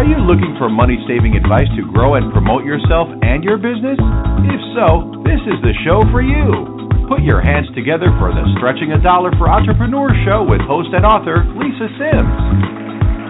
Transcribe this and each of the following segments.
you looking for money-saving advice to grow and promote yourself and your business? If so, this is the show for you. Put your hands together for the Stretching a Dollar for Entrepreneurs show with host and author Lisa Sims.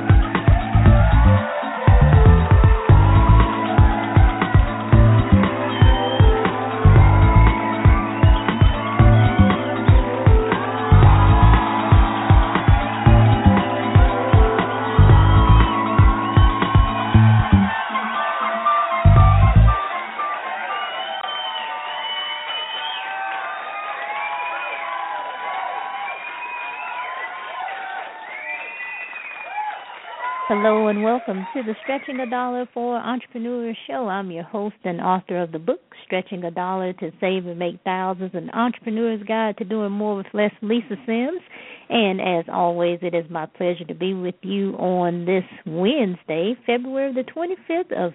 Hello and welcome to the Stretching a Dollar for Entrepreneurs show. I'm your host and author of the book, Stretching a Dollar to Save and Make Thousands, an Entrepreneur's Guide to Doing More with Less, Lisa Sims. And as always, it is my pleasure to be with you on this Wednesday, February the 25th of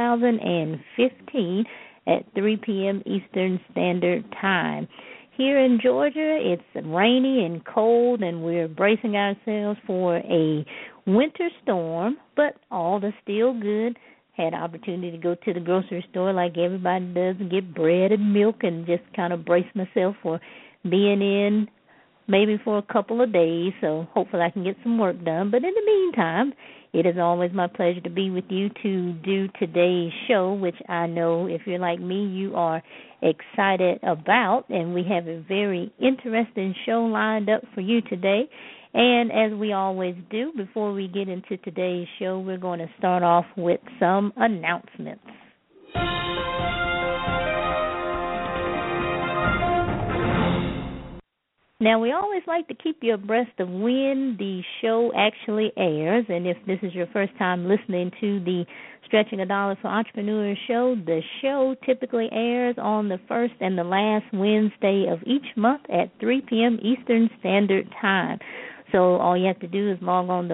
2015 at 3 p.m. Eastern Standard Time. Here in Georgia, it's rainy and cold, and we're bracing ourselves for a winter storm, but all is still good. Had an opportunity to go to the grocery store like everybody does and get bread and milk and just kind of brace myself for being in maybe for a couple of days, so hopefully I can get some work done. But in the meantime, it is always my pleasure to be with you to do today's show, which I know if you're like me, you are excited about, and we have a very interesting show lined up for you today. And as we always do, before we get into today's show, we're going to start off with some announcements. Now, we always like to keep you abreast of when the show actually airs, and if this is your first time listening to the Stretching a Dollar for Entrepreneurs show, the show typically airs on the first and the last Wednesday of each month at 3 p.m. Eastern Standard Time. So all you have to do is log on to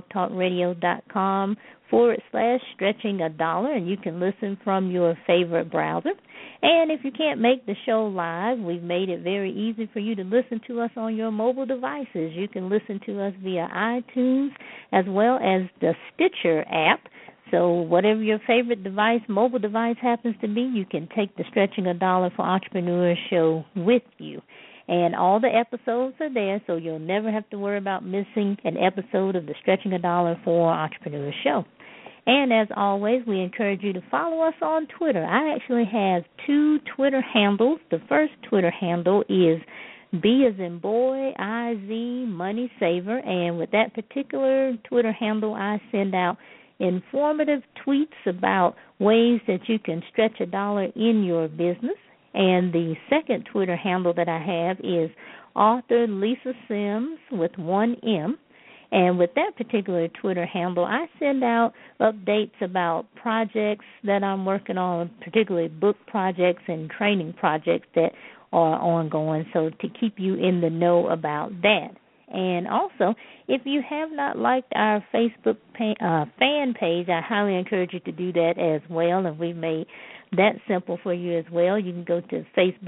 blogtalkradio.com/stretching-a-dollar, and you can listen from your favorite browser. And if you can't make the show live, we've made it very easy for you to listen to us on your mobile devices. You can listen to us via iTunes as well as the Stitcher app. So whatever your favorite mobile device happens to be, you can take the Stretching a Dollar for Entrepreneurs show with you. And all the episodes are there, so you'll never have to worry about missing an episode of the Stretching a Dollar for Entrepreneurs show. And as always, we encourage you to follow us on Twitter. I actually have 2 Twitter handles. The first Twitter handle is B as in boy, IZ, Money Saver. And with that particular Twitter handle, I send out informative tweets about ways that you can stretch a dollar in your business. And the second Twitter handle that I have is author Lisa Sims with 1 M. And with that particular Twitter handle, I send out updates about projects that I'm working on, particularly book projects and training projects that are ongoing, so to keep you in the know about that. And also, if you have not liked our Facebook fan page, I highly encourage you to do that as well, and we've made that simple for you as well. You can go to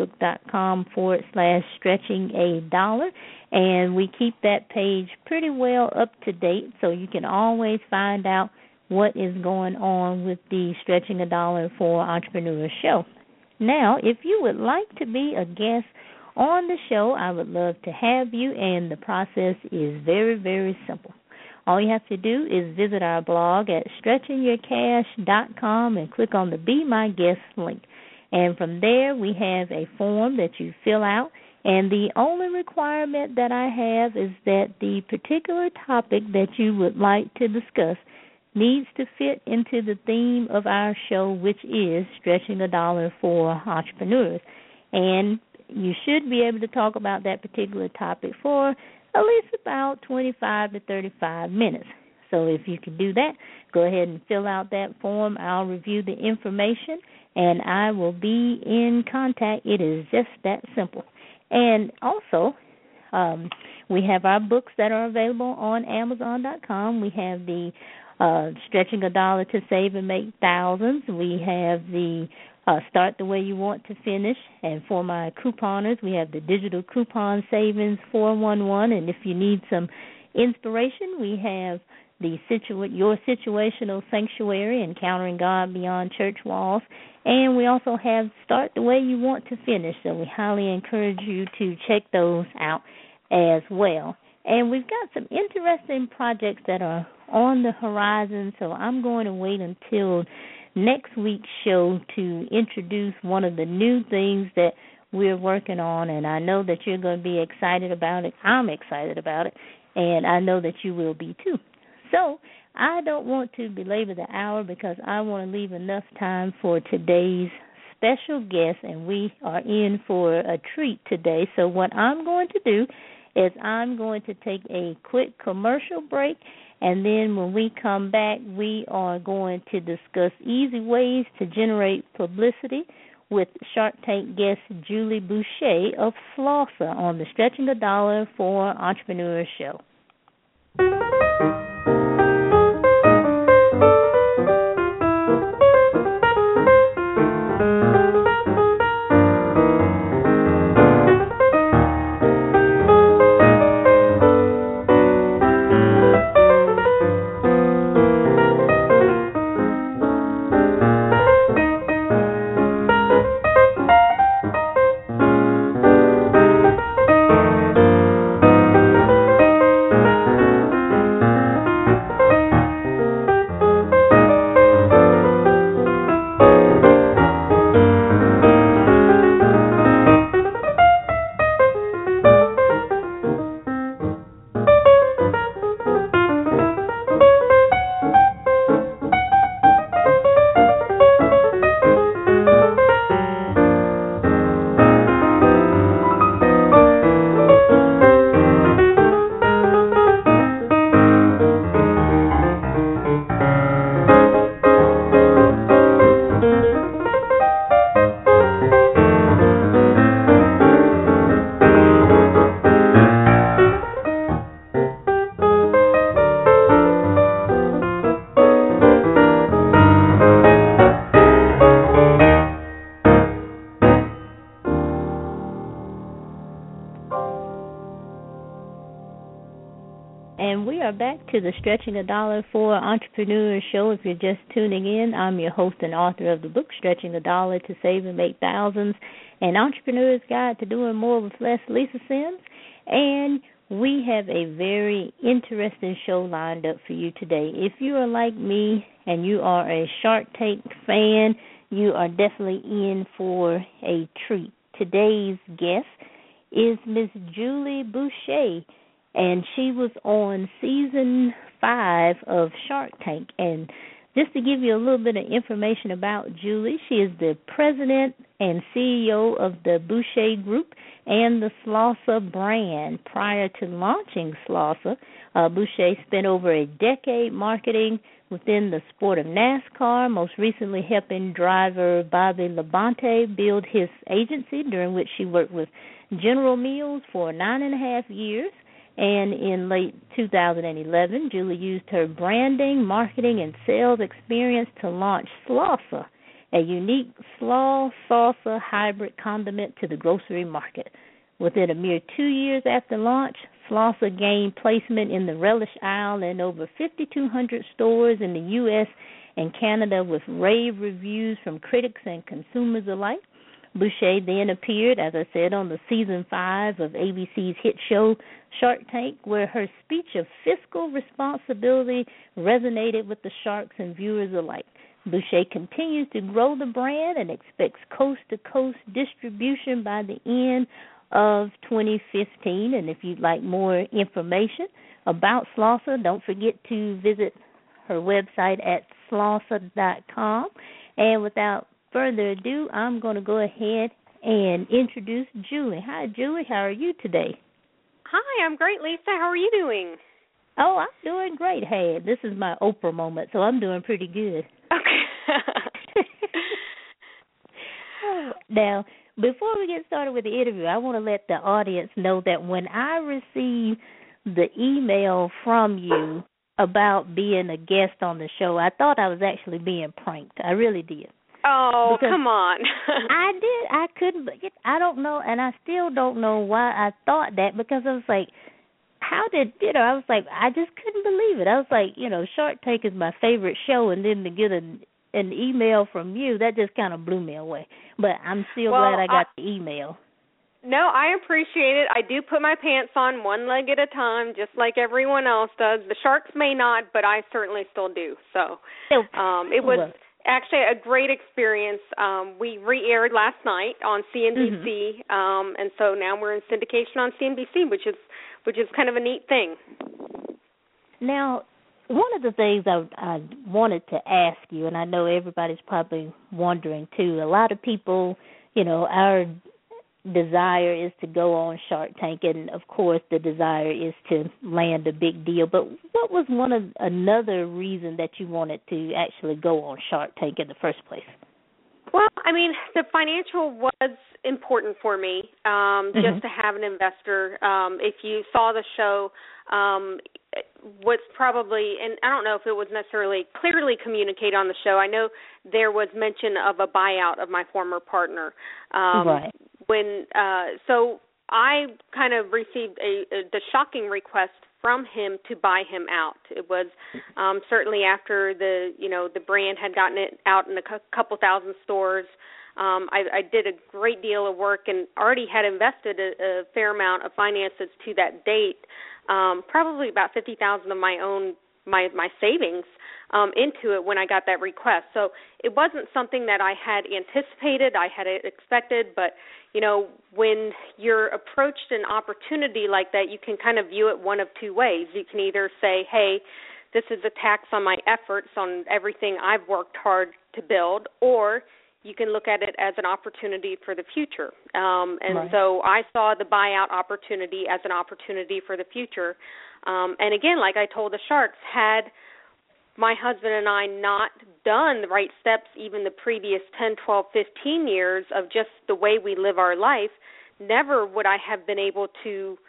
facebook.com/stretching-a-dollar, and we keep that page pretty well up to date, so you can always find out what is going on with the Stretching a Dollar for Entrepreneurs show. Now, if you would like to be a guest on the show, I would love to have you, and the process is very, very simple. All you have to do is visit our blog at stretchingyourcash.com and click on the Be My Guest link. And from there, we have a form that you fill out, and the only requirement that I have is that the particular topic that you would like to discuss needs to fit into the theme of our show, which is Stretching a Dollar for Entrepreneurs. And you should be able to talk about that particular topic for at least about 25 to 35 minutes. So if you can do that, go ahead and fill out that form. I'll review the information, and I will be in contact. It is just that simple. And also, we have our books that are available on Amazon.com. We have the Stretching a Dollar to Save and Make Thousands. We have the Start the Way You Want to Finish. And for my couponers, we have the Digital Coupon Savings 411. And if you need some inspiration, we have your situational sanctuary, Encountering God Beyond Church Walls. And we also have Start the Way You Want to Finish, so we highly encourage you to check those out as well. And we've got some interesting projects that are on the horizon, so I'm going to wait until next week's show to introduce one of the new things that we're working on, and I know that you're going to be excited about it. I'm excited about it, and I know that you will be too. So I don't want to belabor the hour because I want to leave enough time for today's special guest, and we are in for a treat today. So what I'm going to do is I'm going to take a quick commercial break, and then when we come back, we are going to discuss easy ways to generate publicity with Shark Tank guest Julie Boucher of Slausa on the Stretching a Dollar for Entrepreneurs show. To the Stretching a Dollar for Entrepreneurs show. If you're just tuning in, I'm your host and author of the book Stretching a Dollar to Save and Make Thousands, an Entrepreneur's Guide to Doing More with Less, Lisa Sims. And we have a very interesting show lined up for you today. If you are like me and you are a Shark Tank fan, you are definitely in for a treat. Today's guest is Miss Julie Boucher, and she was on season 5 of Shark Tank. And just to give you a little bit of information about Julie, she is the president and CEO of the Boucher Group and the Slausa brand. Prior to launching Slausa, Boucher spent over a decade marketing within the sport of NASCAR, most recently helping driver Bobby Labonte build his agency, during which she worked with General Mills for 9.5 years. And in late 2011, Julie used her branding, marketing, and sales experience to launch Slausa, a unique slaw salsa hybrid condiment to the grocery market. Within a mere 2 years after launch, Slausa gained placement in the relish aisle in over 5,200 stores in the U.S. and Canada, with rave reviews from critics and consumers alike. Boucher then appeared, as I said, on the season 5 of ABC's hit show Shark Tank, where her speech of fiscal responsibility resonated with the sharks and viewers alike. Boucher continues to grow the brand and expects coast-to-coast distribution by the end of 2015. And if you'd like more information about Slausa, don't forget to visit her website at slausa.com. And without further ado, I'm going to go ahead and introduce Julie. Hi, Julie. How are you today? Hi, I'm great, Lisa. How are you doing? Oh, I'm doing great. Hey, this is my Oprah moment, so I'm doing pretty good. Okay. Now, before we get started with the interview, I want to let the audience know that when I received the email from you about being a guest on the show, I thought I was actually being pranked. I really did. Oh, because come on. I did. I couldn't. I don't know, and I still don't know why I thought that, because I was like, how did, I was like, I just couldn't believe it. I was like, Shark Tank is my favorite show, and then to get an email from you, that just kind of blew me away. But I'm still glad I got the email. No, I appreciate it. I do put my pants on one leg at a time, just like everyone else does. The Sharks may not, but I certainly still do. So it was actually a great experience. We re-aired last night on CNBC, and so now we're in syndication on CNBC, which is kind of a neat thing. Now, one of the things I wanted to ask you, and I know everybody's probably wondering too, a lot of people, our desire is to go on Shark Tank, and of course the desire is to land a big deal. But what was another reason that you wanted to actually go on Shark Tank in the first place? Well, I mean, the financial was important for me, just to have an investor. If you saw the show, what's probably, and I don't know if it was necessarily clearly communicated on the show, I know there was mention of a buyout of my former partner. Right. So I kind of received the shocking request from him to buy him out. It was certainly after the brand had gotten it out in a couple thousand stores. I did a great deal of work and already had invested a fair amount of finances to that date, probably about $50,000 of my own my savings into it when I got that request. So it wasn't something that I had anticipated, I had expected, but when you're approached an opportunity like that, you can kind of view it one of two ways. You can either say, hey, this is a tax on my efforts, on everything I've worked hard to build, or you can look at it as an opportunity for the future. Right. So I saw the buyout opportunity as an opportunity for the future. And again, like I told the Sharks, had my husband and I not done the right steps even the previous 10, 12, 15 years of just the way we live our life, never would I have been able to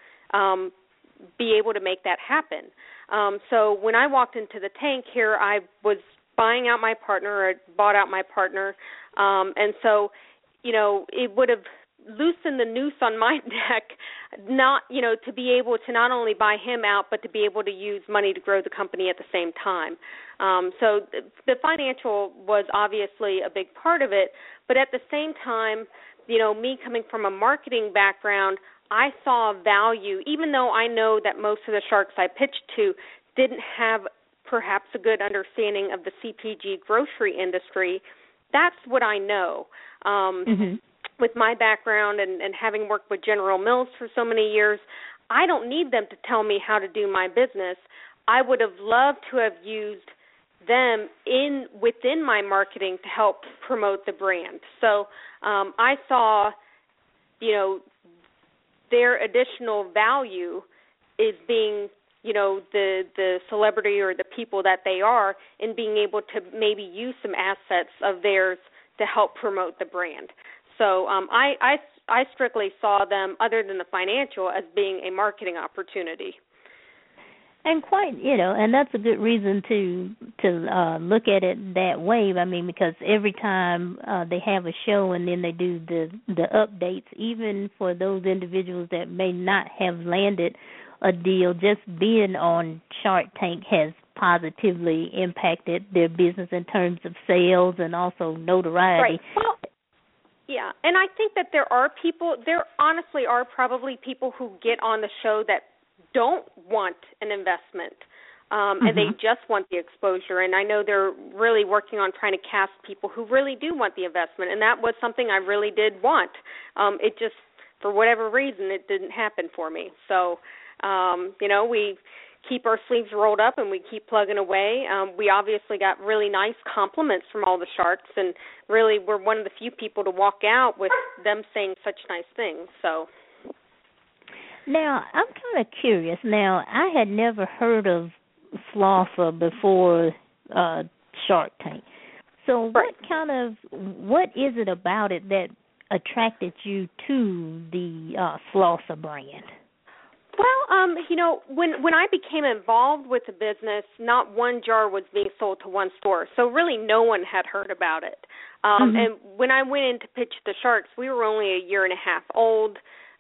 be able to make that happen. So when I walked into the tank here, I was buying out my partner, or bought out my partner, and so, it would have loosened the noose on my neck, not, to be able to not only buy him out, but to be able to use money to grow the company at the same time. So the financial was obviously a big part of it, but at the same time, me coming from a marketing background, I saw value, even though I know that most of the Sharks I pitched to didn't have perhaps a good understanding of the CPG grocery industry. That's what I know. With my background and having worked with General Mills for so many years, I don't need them to tell me how to do my business. I would have loved to have used them within my marketing to help promote the brand. So I saw, their additional value is being, the celebrity or the people that they are, in being able to maybe use some assets of theirs to help promote the brand. So I strictly saw them, other than the financial, as being a marketing opportunity. And quite, and that's a good reason to look at it that way. I mean, because every time they have a show and then they do the updates, even for those individuals that may not have landed a deal, just being on Shark Tank has positively impacted their business in terms of sales and also notoriety. Right. Well, yeah, and I think that there honestly are probably people who get on the show that don't want an investment, and they just want the exposure. And I know they're really working on trying to cast people who really do want the investment, and that was something I really did want. It just, for whatever reason, it didn't happen for me. So, we keep our sleeves rolled up and we keep plugging away. We obviously got really nice compliments from all the Sharks, and really we're one of the few people to walk out with them saying such nice things. So now I'm kind of curious. Now, I had never heard of Slauson before Shark Tank. So what is it about it that attracted you to the Slauson brand? Well, when I became involved with the business, not one jar was being sold to one store, so really no one had heard about it. And when I went in to pitch the Sharks, we were only a year and a half old.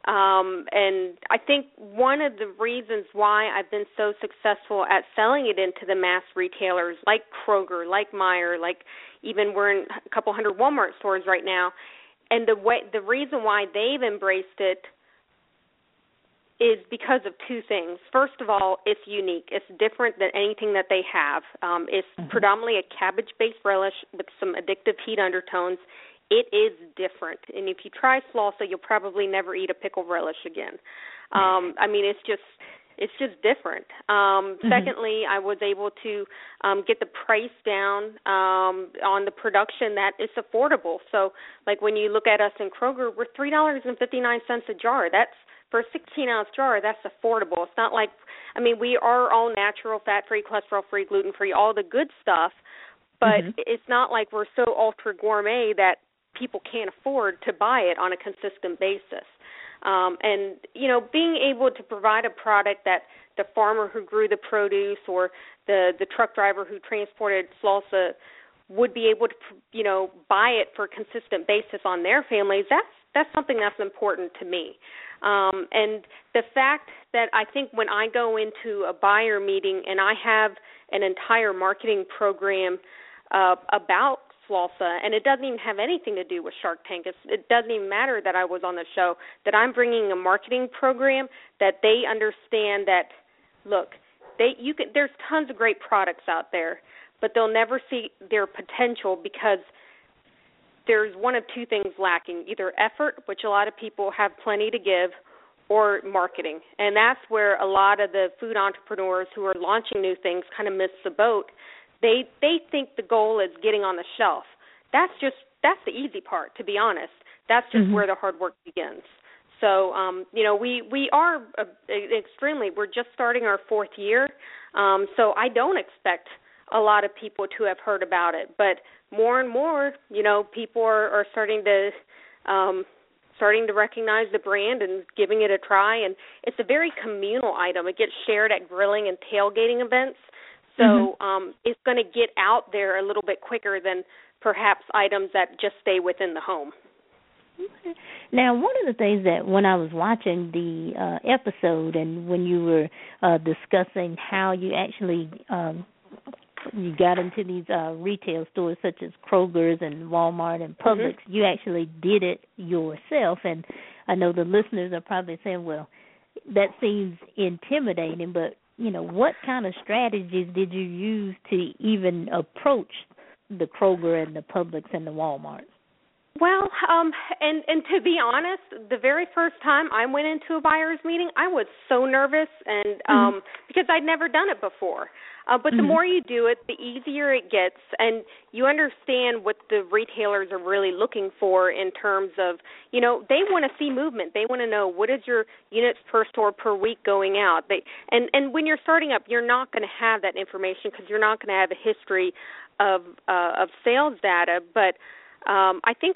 And I think one of the reasons why I've been so successful at selling it into the mass retailers like Kroger, like Meijer, like even we're in a couple hundred Walmart stores right now, and the reason why they've embraced it is because of two things. First of all, it's unique. It's different than anything that they have. It's predominantly a cabbage-based relish with some addictive heat undertones. It is different. And if you try Slawsa, you'll probably never eat a pickle relish again. I mean, it's just different. Secondly, I was able to get the price down on the production that is affordable. So, like when you look at us in Kroger, we're $3.59 a jar. That's for a 16-ounce jar. That's affordable. It's not like, I mean, we are all natural, fat-free, cholesterol-free, gluten-free, all the good stuff. But it's not like we're so ultra gourmet that people can't afford to buy it on a consistent basis. And, you know, being able to provide a product that the farmer who grew the produce or the truck driver who transported Slawsa would be able to, you know, buy it for a consistent basis on their families, that's something that's important to me. And the fact that I think when I go into a buyer meeting and I have an entire marketing program about Slawsa, and it doesn't even have anything to do with Shark Tank. It doesn't even matter that I was on the show, that I'm bringing a marketing program that they understand that, look, there's tons of great products out there, but they'll never see their potential because there's one of two things lacking, either effort, which a lot of people have plenty to give, or marketing. And that's where a lot of the food entrepreneurs who are launching new things kind of miss the boat. They think the goal is getting on the shelf. That's the easy part, to be honest. That's just where the hard work begins. So, you know, we are we're just starting our fourth year, so I don't expect a lot of people to have heard about it. But more and more, you know, people are starting to recognize the brand and giving it a try. And it's a very communal item. It gets shared at grilling and tailgating events. So it's going to get out there a little bit quicker than perhaps items that just stay within the home. Okay. Now, one of the things that when I was watching the episode and when you were discussing how you actually you got into these retail stores such as Kroger's and Walmart and Publix, you actually did it yourself. And I know the listeners are probably saying, well, that seems intimidating, but you know, what kind of strategies did you use to even approach the Kroger and the Publix and the Walmart? Well, and to be honest, the very first time I went into a buyer's meeting, I was so nervous and because I'd never done it before. But the more you do it, the easier it gets, and you understand what the retailers are really looking for in terms of, you know, they want to see movement. They want to know what is your units per store per week going out. And when you're starting up, you're not going to have that information because you're not going to have a history of sales data. But I think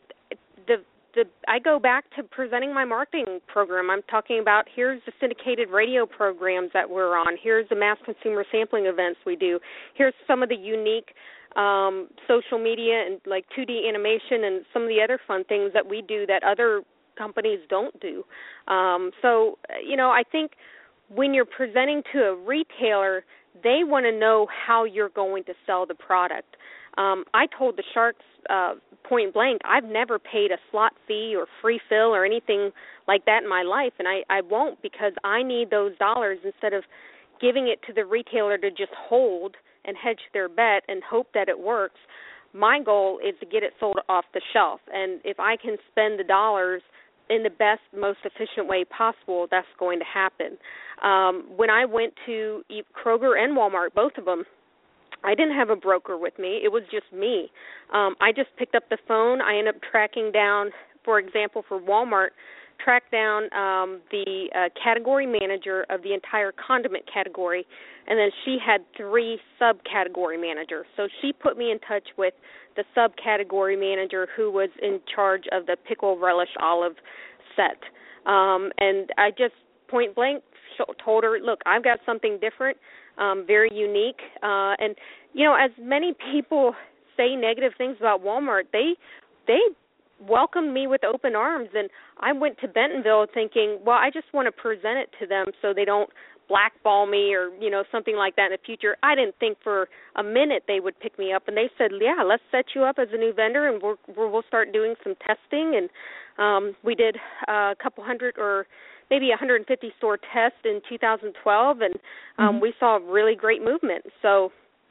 I go back to presenting my marketing program. I'm talking about here's the syndicated radio programs that we're on. Here's the mass consumer sampling events we do. Here's some of the unique social media and like 2D animation and some of the other fun things that we do that other companies don't do. So, you know, I think when you're presenting to a retailer, they want to know how you're going to sell the product. I told the Sharks point blank, I've never paid a slot fee or free fill or anything like that in my life, and I won't because I need those dollars instead of giving it to the retailer to just hold and hedge their bet and hope that it works. My goal is to get it sold off the shelf, and if I can spend the dollars in the best, most efficient way possible, that's going to happen. When I went to Kroger and Walmart, both of them, I didn't have a broker with me. It was just me. I just picked up the phone. I ended up tracking down, for example, for Walmart, tracked down the category manager of the entire condiment category, and then she had 3 subcategory managers. So she put me in touch with the subcategory manager who was in charge of the pickle relish olive set. And I just point blank told her, look, I've got something different. Very unique. And, you know, as many people say negative things about Walmart, they welcomed me with open arms. And I went to Bentonville thinking, well, I just want to present it to them so they don't blackball me or, something like that in the future. I didn't think for a minute they would pick me up. And they said, yeah, let's set you up as a new vendor, and we'll start doing some testing. And we did a couple hundred or maybe 150 store test in 2012, and we saw really great movement. So,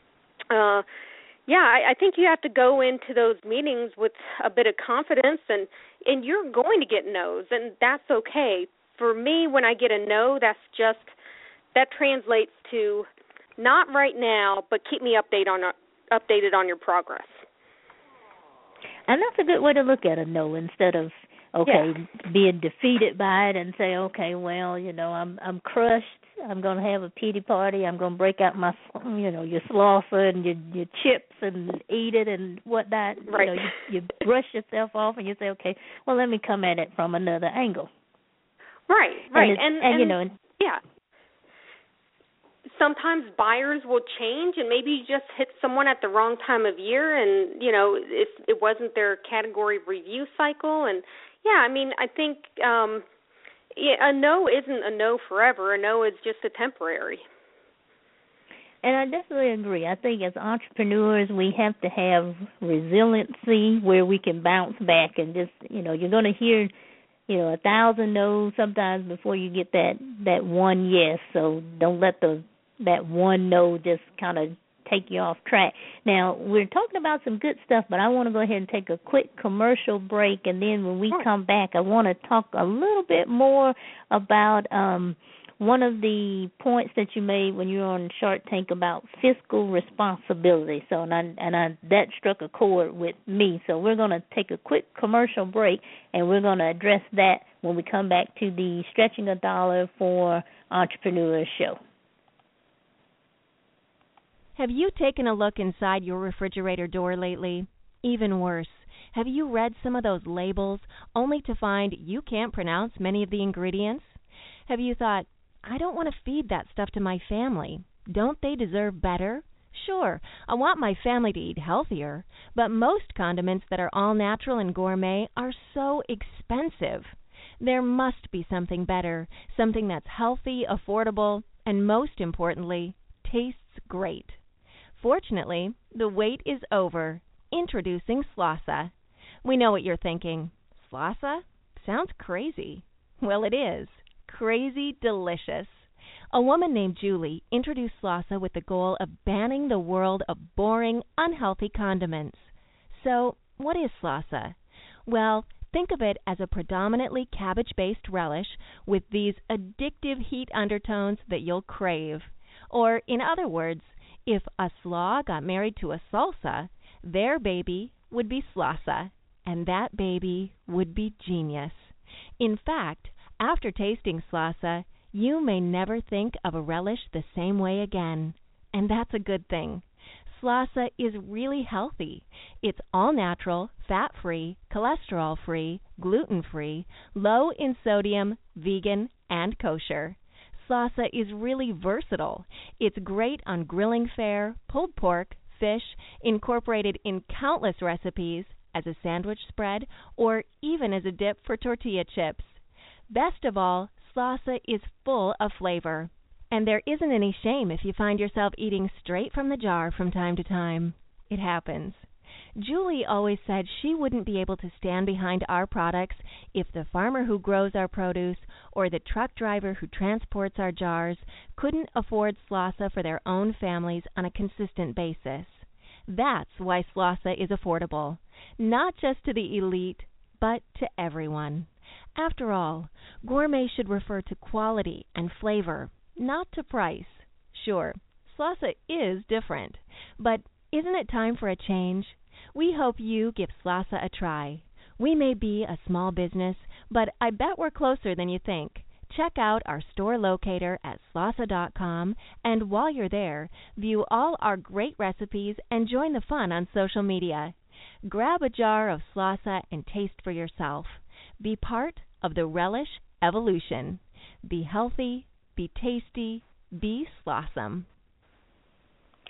I think you have to go into those meetings with a bit of confidence, and you're going to get no's, and that's okay. For me, when I get a no, that translates to not right now, but keep me updated on your progress. And that's a good way to look at a no, instead of being defeated by it and say, okay, well, I'm crushed. I'm going to have a pity party. I'm going to break out my, your slaughter and your chips and eat it and whatnot. Right. You brush yourself off and you say, okay, well, let me come at it from another angle. Right. And yeah. Sometimes buyers will change, and maybe you just hit someone at the wrong time of year, and it wasn't their category review cycle. And I think a no isn't a no forever. A no is just a temporary. And I definitely agree. I think as entrepreneurs, we have to have resiliency where we can bounce back and just, you're going to hear 1,000 no's sometimes before you get that one yes. So don't let that one no just kind of take you off track. Now, we're talking about some good stuff, but I want to go ahead and take a quick commercial break, and then when we come back, I want to talk a little bit more about one of the points that you made when you were on Shark Tank about fiscal responsibility. So, that struck a chord with me. So we're going to take a quick commercial break, and we're going to address that when we come back to the Stretching a Dollar for Entrepreneurs show. Have you taken a look inside your refrigerator door lately? Even worse, have you read some of those labels only to find you can't pronounce many of the ingredients? Have you thought, I don't want to feed that stuff to my family. Don't they deserve better? Sure, I want my family to eat healthier, but most condiments that are all natural and gourmet are so expensive. There must be something better, something that's healthy, affordable, and most importantly, tastes great. Fortunately, the wait is over. Introducing Slawsa. We know what you're thinking. Slawsa? Sounds crazy. Well, it is. Crazy delicious. A woman named Julie introduced Slawsa with the goal of banning the world of boring, unhealthy condiments. So, what is Slawsa? Well, think of it as a predominantly cabbage-based relish with these addictive heat undertones that you'll crave. Or, in other words, if a slaw got married to a salsa, their baby would be Slawsa, and that baby would be genius. In fact, after tasting Slawsa, you may never think of a relish the same way again, and that's a good thing. Slawsa is really healthy. It's all natural, fat-free, cholesterol-free, gluten-free, low in sodium, vegan, and kosher. Slawsa is really versatile. It's great on grilling fare, pulled pork, fish, incorporated in countless recipes, as a sandwich spread, or even as a dip for tortilla chips. Best of all, Slawsa is full of flavor. And there isn't any shame if you find yourself eating straight from the jar from time to time. It happens. Julie always said she wouldn't be able to stand behind our products if the farmer who grows our produce or the truck driver who transports our jars couldn't afford Slawsa for their own families on a consistent basis. That's why Slawsa is affordable, not just to the elite, but to everyone. After all, gourmet should refer to quality and flavor, not to price. Sure, Slawsa is different, but isn't it time for a change? We hope you give Slawsa a try. We may be a small business, but I bet we're closer than you think. Check out our store locator at slawsa.com, and while you're there, view all our great recipes and join the fun on social media. Grab a jar of Slawsa and taste for yourself. Be part of the relish evolution. Be healthy, be tasty, be Slawsome.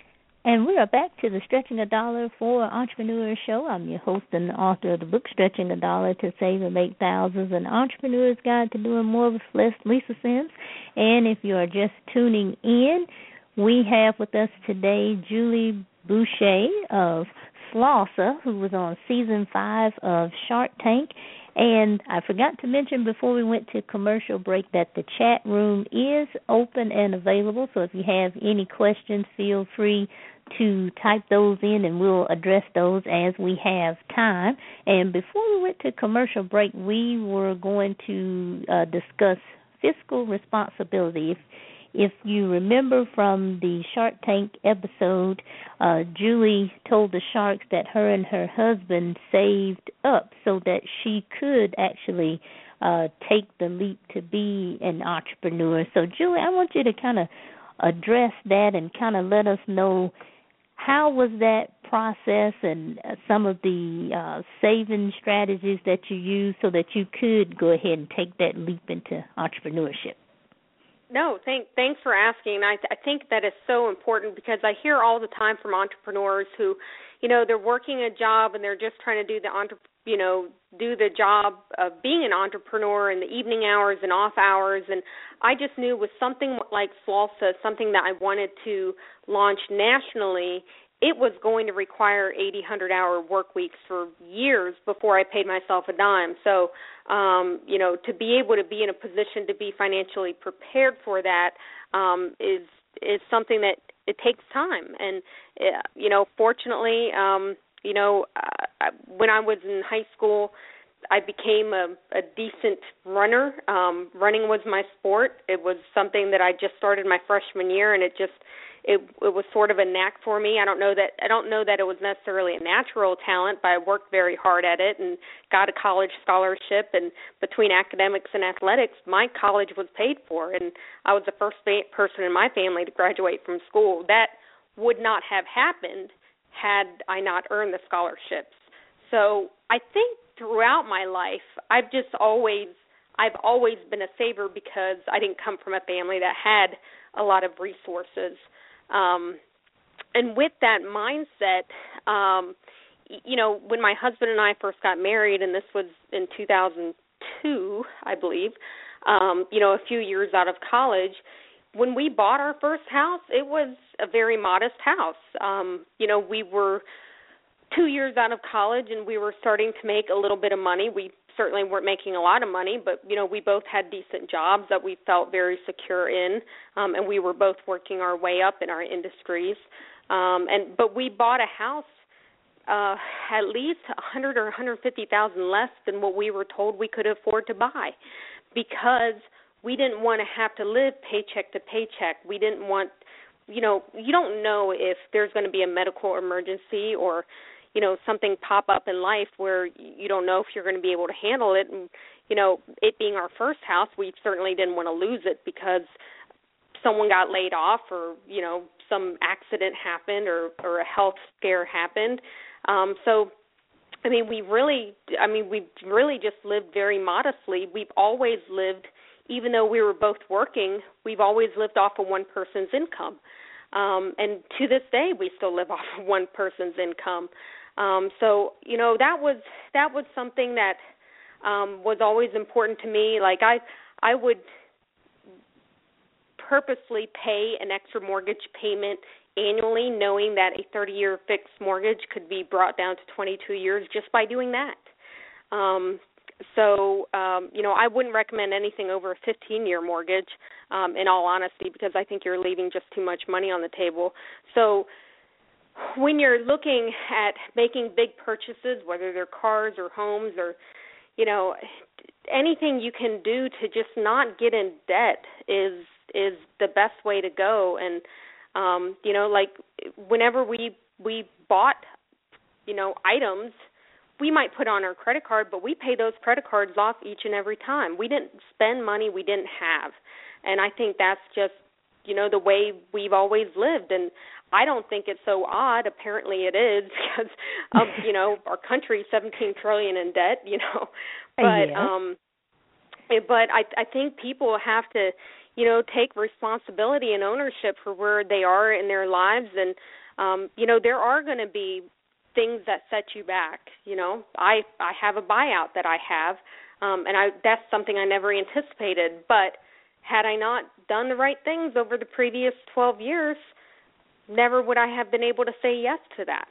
And we are back to the Stretching a Dollar for Entrepreneurs show. I'm your host and the author of the book, Stretching a Dollar to Save and Make Thousands, an Entrepreneur's Guide to Doing More with Less, Lisa Sims. And if you are just tuning in, we have with us today Julie Boucher of Slausa, who was on Season 5 of Shark Tank. And I forgot to mention before we went to commercial break that the chat room is open and available. So if you have any questions, feel free to type those in and we'll address those as we have time. And before we went to commercial break, we were going to discuss fiscal responsibility. If you remember from the Shark Tank episode, Julie told the sharks that her and her husband saved up so that she could actually take the leap to be an entrepreneur. So, Julie, I want you to kind of address that and kind of let us know how was that process and some of the saving strategies that you used so that you could go ahead and take that leap into entrepreneurship. No, thanks for asking. I think that is so important because I hear all the time from entrepreneurs who, they're working a job and they're just trying to do the job of being an entrepreneur in the evening hours and off hours. And I just knew with something like Slausa, something that I wanted to launch nationally, it was going to require 80, 100-hour work weeks for years before I paid myself a dime. So, to be able to be in a position to be financially prepared for that is something that it takes time. And, fortunately, when I was in high school, I became a decent runner. Running was my sport. It was something that I just started my freshman year, and it was sort of a knack for me. I don't know that it was necessarily a natural talent, but I worked very hard at it and got a college scholarship. And between academics and athletics, my college was paid for, and I was the first person in my family to graduate from school. That would not have happened had I not earned the scholarships. So I think throughout my life, I've always been a saver because I didn't come from a family that had a lot of resources. And with that mindset, when my husband and I first got married, and this was in 2002, I believe, a few years out of college, when we bought our first house, it was a very modest house. We were 2 years out of college, and we were starting to make a little bit of money. We certainly weren't making a lot of money, but, we both had decent jobs that we felt very secure in, and we were both working our way up in our industries. But we bought a house at least $100,000 or $150,000 less than what we were told we could afford to buy because we didn't want to have to live paycheck to paycheck. We didn't want, you don't know if there's going to be a medical emergency or something pop up in life where you don't know if you're going to be able to handle it. And, it being our first house, we certainly didn't want to lose it because someone got laid off or, some accident happened or a health scare happened. We really just lived very modestly. We've always lived, even though we were both working, we've always lived off of one person's income. And to this day, we still live off of one person's income. That was something that was always important to me. Like I would purposely pay an extra mortgage payment annually, knowing that a 30-year fixed mortgage could be brought down to 22 years just by doing that. I wouldn't recommend anything over a 15-year mortgage, in all honesty, because I think you're leaving just too much money on the table. So when you're looking at making big purchases, whether they're cars or homes or, anything you can do to just not get in debt is the best way to go. And, whenever we bought, items, we might put on our credit card, but we pay those credit cards off each and every time. We didn't spend money we didn't have. And I think that's just, the way we've always lived. And I don't think it's so odd. Apparently it is because, our country is $17 trillion in debt, But, yeah. But I think people have to, take responsibility and ownership for where they are in their lives. And, there are going to be things that set you back. I have a buyout that I have, and that's something I never anticipated. But had I not done the right things over the previous 12 years, never would I have been able to say yes to that.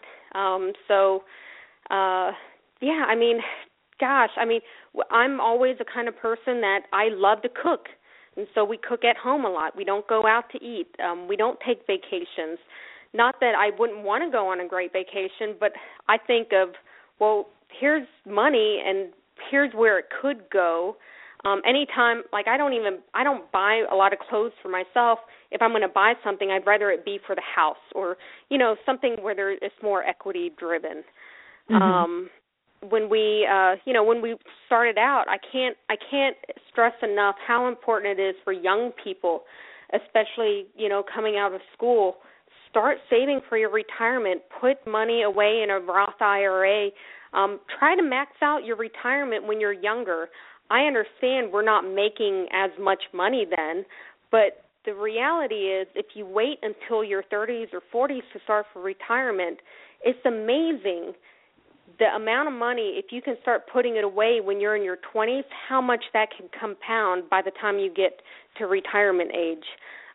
I'm always the kind of person that I love to cook, and so we cook at home a lot. We don't go out to eat. We don't take vacations. Not that I wouldn't want to go on a great vacation, but I think of, well, here's money and here's where it could go. Anytime, like I don't buy a lot of clothes for myself. If I'm going to buy something, I'd rather it be for the house or, something where it's more equity driven. Mm-hmm. When we started out, I can't stress enough how important it is for young people, especially, coming out of school. Start saving for your retirement. Put money away in a Roth IRA. Try to max out your retirement when you're younger. I understand we're not making as much money then, but the reality is if you wait until your 30s or 40s to start for retirement, it's amazing the amount of money, if you can start putting it away when you're in your 20s, how much that can compound by the time you get to retirement age.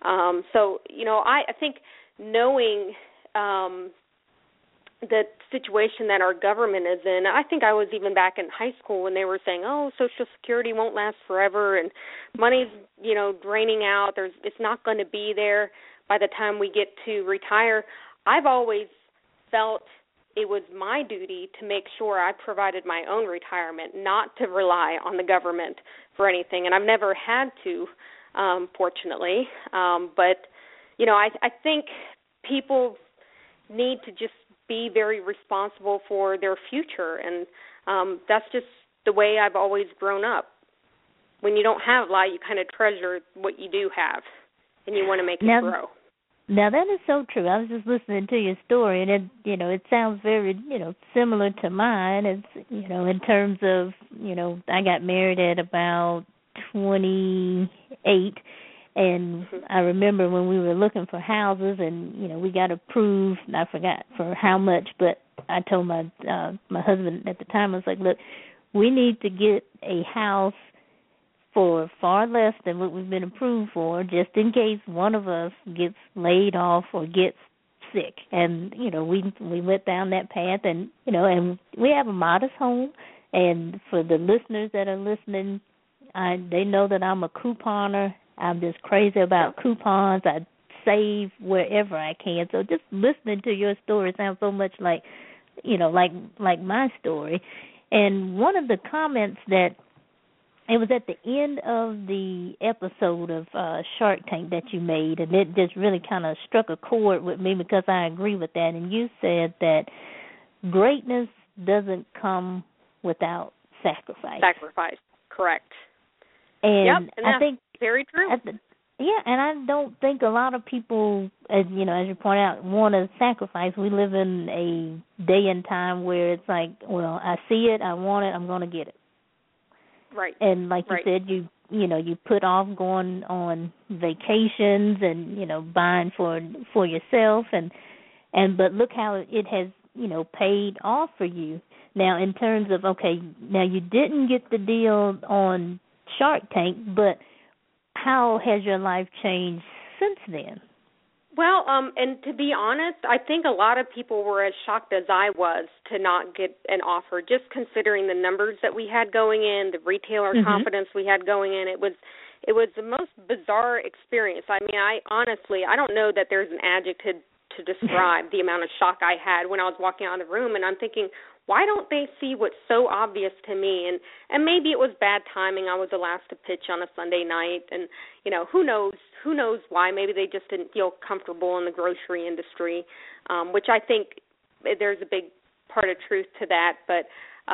I think knowing the situation that our government is in, I think I was even back in high school when they were saying, oh, Social Security won't last forever and money's, draining out. It's not going to be there by the time we get to retire. I've always felt it was my duty to make sure I provided my own retirement, not to rely on the government for anything. And I've never had to, fortunately. But I think people need to just be very responsible for their future. And that's just the way I've always grown up. When you don't have a lot, you kind of treasure what you do have, and you want to make it grow. Now, that is so true. I was just listening to your story, and it sounds very, similar to mine. It's, in terms of, I got married at about 28, and I remember when we were looking for houses, and, we got approved, I forgot for how much, but I told my husband at the time, I was like, look, we need to get a house for far less than what we've been approved for, just in case one of us gets laid off or gets sick. And, we went down that path, and, and we have a modest home. And for the listeners that are listening, they know that I'm a couponer. I'm just crazy about coupons. I save wherever I can. So just listening to your story sounds so much like, like my story. And one of the comments that it was at the end of the episode of Shark Tank that you made, and it just really kind of struck a chord with me because I agree with that. And you said that greatness doesn't come without sacrifice. Sacrifice, correct. And and I think very true. and I don't think a lot of people, as you point out, want to sacrifice. We live in a day and time where it's like, well, I see it, I want it, I'm going to get it. Right. And like you said, you put off going on vacations and, buying for yourself but look how it has, paid off for you. Now, in terms of, now you didn't get the deal on Shark Tank, but how has your life changed since then? Well, and to be honest, I think a lot of people were as shocked as I was to not get an offer, just considering the numbers that we had going in, the retailer confidence we had going in. It was the most bizarre experience. I mean, I don't know that there's an adjective to describe the amount of shock I had when I was walking out of the room, and I'm thinking, why don't they see what's so obvious to me? And maybe it was bad timing. I was the last to pitch on a Sunday night, and who knows why? Maybe they just didn't feel comfortable in the grocery industry, which I think there's a big part of truth to that. But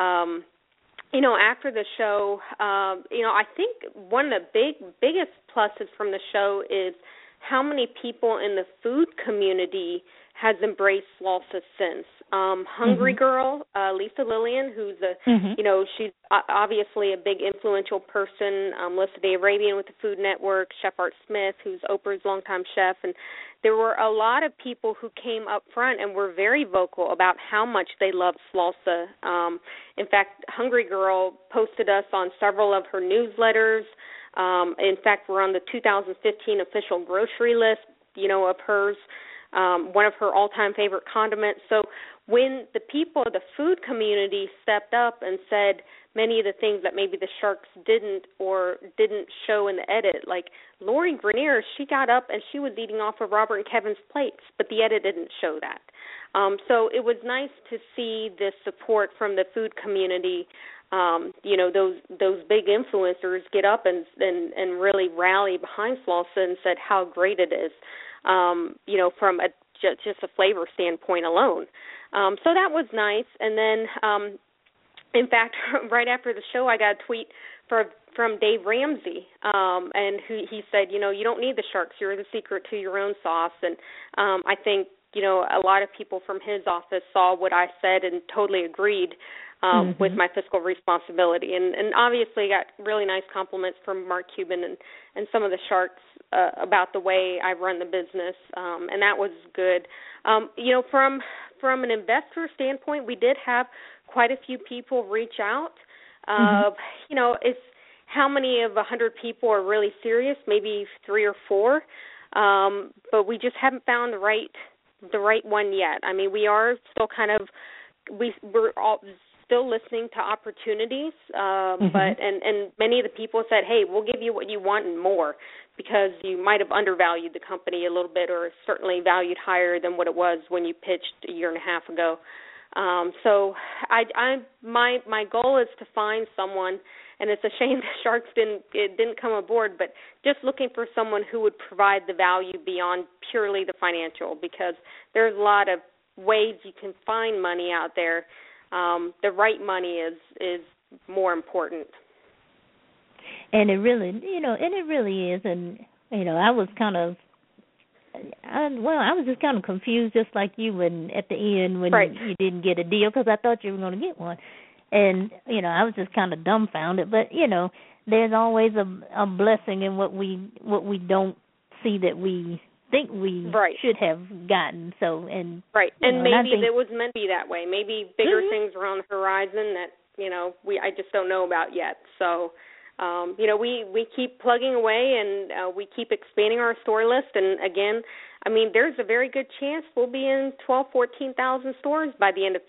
after the show, I think one of the biggest pluses from the show is how many people in the food community has embraced salsa since. Hungry Girl, Lisa Lillian, who's she's obviously a big influential person. Melissa the Arabian with the Food Network, Chef Art Smith, who's Oprah's longtime chef, and there were a lot of people who came up front and were very vocal about how much they love salsa. In fact, Hungry Girl posted us on several of her newsletters. In fact, we're on the 2015 official grocery list, of hers. One of her all-time favorite condiments. So when the people of the food community stepped up and said many of the things that maybe the Sharks didn't show in the edit, like Lori Grenier, she got up and she was eating off of Robert and Kevin's plates, but the edit didn't show that. So it was nice to see the support from the food community. Those big influencers get up and really rally behind salsa and said how great it is. From just a flavor standpoint alone. So that was nice. And then, in fact, right after the show, I got a tweet from Dave Ramsey, and he said, you don't need the Sharks. You're the secret to your own sauce. And I think, a lot of people from his office saw what I said and totally agreed with my fiscal responsibility. And obviously got really nice compliments from Mark Cuban and some of the Sharks about the way I run the business, and that was good. From an investor standpoint, we did have quite a few people reach out. It's how many of 100 people are really serious? Maybe 3 or 4, but we just haven't found the right one yet. I mean, we are still we're all still listening to opportunities, but many of the people said, hey, we'll give you what you want and more, because you might have undervalued the company a little bit, or certainly valued higher than what it was when you pitched a year and a half ago. So my goal is to find someone, and it's a shame the Sharks didn't come aboard, but just looking for someone who would provide the value beyond purely the financial, because there's a lot of ways you can find money out there. The right money is more important. And it really, is. And, I was just kind of confused, just like you, at the end when you didn't get a deal, because I thought you were going to get one. And, I was just kind of dumbfounded. But, there's always a blessing in what we don't see that we think we should have gotten. So and maybe it was meant to be that way. Maybe bigger things are on the horizon that I just don't know about yet. So we keep plugging away, and we keep expanding our store list. And again, I mean, there's a very good chance we'll be in 14,000 stores by the end of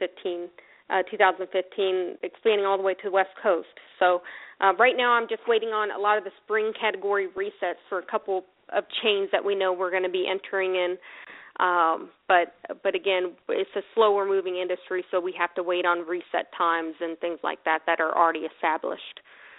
2015, expanding all the way to the West Coast. So right now, I'm just waiting on a lot of the spring category resets for a couple of chains that we know we're going to be entering in. But again, it's a slower moving industry, so we have to wait on reset times and things like that are already established.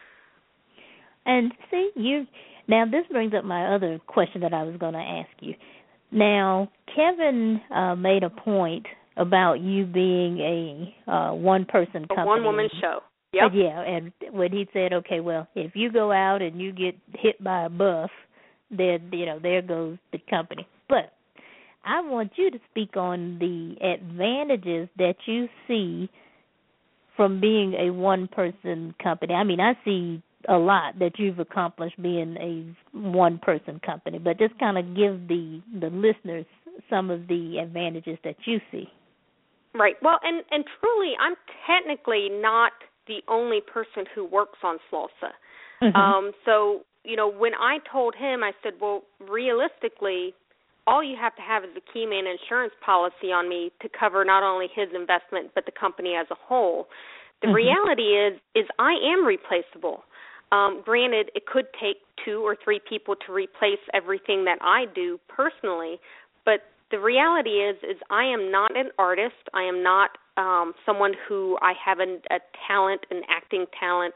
And see, now this brings up my other question that I was going to ask you. Now, Kevin made a point about you being a one-person company. A one-woman show. Yep. And when he said, okay, well, if you go out and you get hit by a bus, then, there goes the company. But I want you to speak on the advantages that you see from being a one-person company. I mean, I see a lot that you've accomplished being a one-person company, but just kind of give the listeners some of the advantages that you see. Right. Well, and truly, I'm technically not the only person who works on salsa. So, when I told him, I said, well, realistically, all you have to have is a key man insurance policy on me to cover not only his investment but the company as a whole. The reality is I am replaceable. Granted, it could take 2 or 3 people to replace everything that I do personally, but the reality is I am not an artist. I am not someone who I have a talent, an acting talent,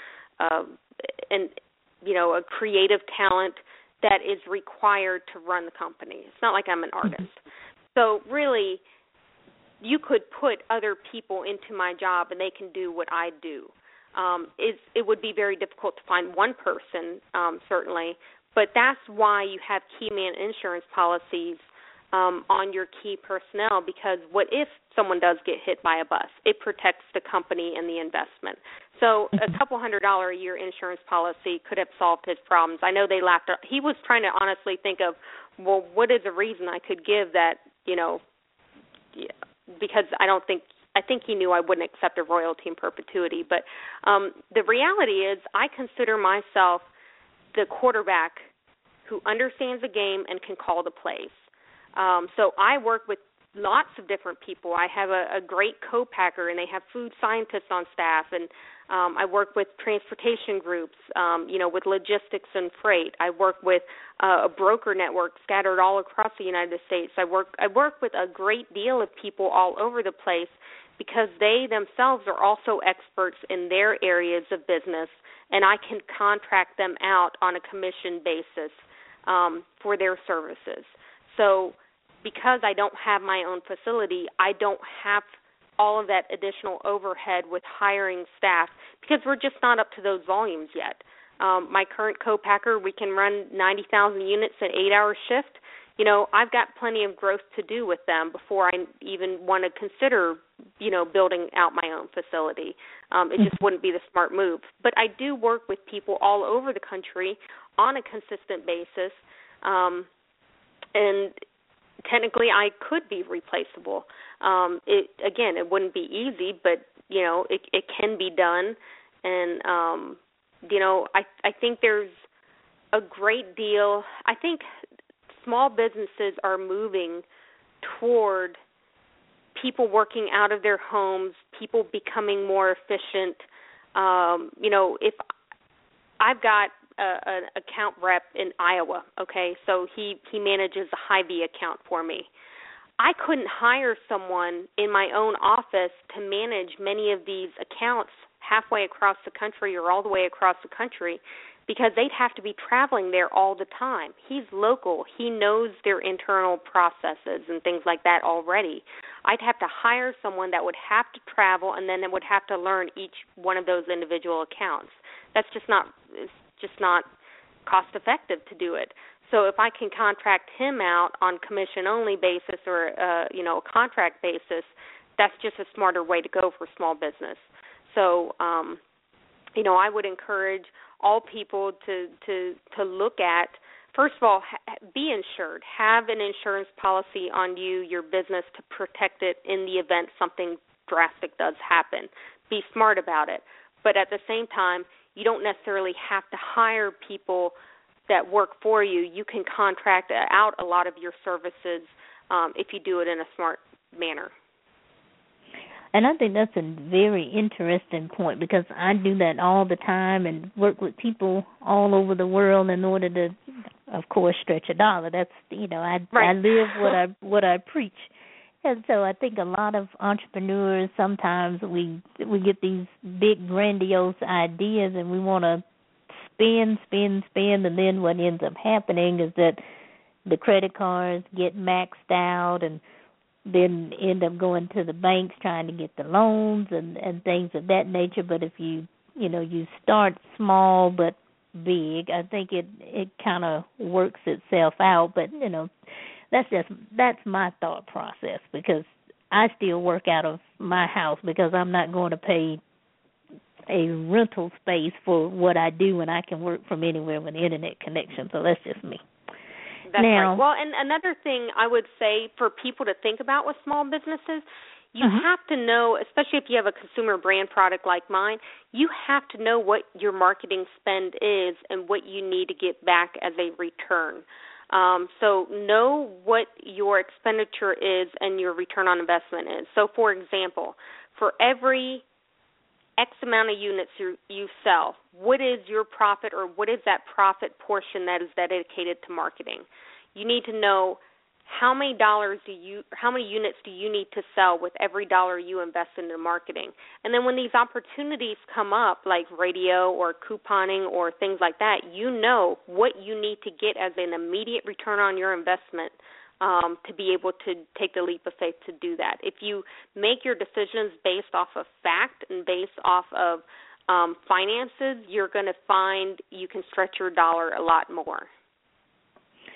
a creative talent that is required to run the company. It's not like I'm an artist. So really, you could put other people into my job and they can do what I do. It would be very difficult to find one person, certainly, But that's why you have key man insurance policies on your key personnel, because what if someone does get hit by a bus? It protects the company and the investment. So a couple $100 a year insurance policy could have solved his problems. I know they laughed. He was trying to honestly think of, well, what is a reason I could give that, because I think he knew I wouldn't accept a royalty in perpetuity. But the reality is I consider myself the quarterback who understands the game and can call the plays. So I work with lots of different people. I have a great co-packer, and they have food scientists on staff, and I work with transportation groups, with logistics and freight. I work with a broker network scattered all across the United States. I work with a great deal of people all over the place because they themselves are also experts in their areas of business, and I can contract them out on a commission basis for their services. So because I don't have my own facility, I don't have all of that additional overhead with hiring staff because we're just not up to those volumes yet. My current co-packer, we can run 90,000 units at 8-hour shift. I've got plenty of growth to do with them before I even want to consider, building out my own facility. It just wouldn't be the smart move. But I do work with people all over the country on a consistent basis, and technically I could be replaceable. It wouldn't be easy, but, it can be done. And, I think there's a great deal. I think small businesses are moving toward people working out of their homes, people becoming more efficient. If I've got an account rep in Iowa, okay, so he manages a Hy-Vee account for me. I couldn't hire someone in my own office to manage many of these accounts halfway across the country or all the way across the country because they'd have to be traveling there all the time. He's local. He knows their internal processes and things like that already. I'd have to hire someone that would have to travel and then would have to learn each one of those individual accounts. That's just not cost effective to do it. So if I can contract him out on commission-only basis or, a contract basis, that's just a smarter way to go for small business. So, I would encourage all people to look at, first of all, be insured. Have an insurance policy on you, your business, to protect it in the event something drastic does happen. Be smart about it. But at the same time, you don't necessarily have to hire people that work for you. You can contract out a lot of your services if you do it in a smart manner. And I think that's a very interesting point because I do that all the time and work with people all over the world in order to, of course, stretch a dollar. That's, I live what I preach. And so I think a lot of entrepreneurs, sometimes we get these big, grandiose ideas and we want to spend, and then what ends up happening is that the credit cards get maxed out and then end up going to the banks trying to get the loans and things of that nature. But if you start small but big, I think it kind of works itself out. But, that's my thought process because I still work out of my house because I'm not going to pay a rental space for what I do, and I can work from anywhere with an internet connection. So that's just me. That's right. Well, and another thing I would say for people to think about with small businesses, you have to know, especially if you have a consumer brand product like mine, you have to know what your marketing spend is and what you need to get back as a return. So know what your expenditure is and your return on investment is. So, for example, for every X amount of units you sell, what is your profit or what is that profit portion that is dedicated to marketing? You need to know how many units do you need to sell with every dollar you invest into marketing. And then when these opportunities come up, like radio or couponing or things like that, you know what you need to get as an immediate return on your investment to be able to take the leap of faith to do that. If you make your decisions based off of fact and based off of finances, you're going to find you can stretch your dollar a lot more.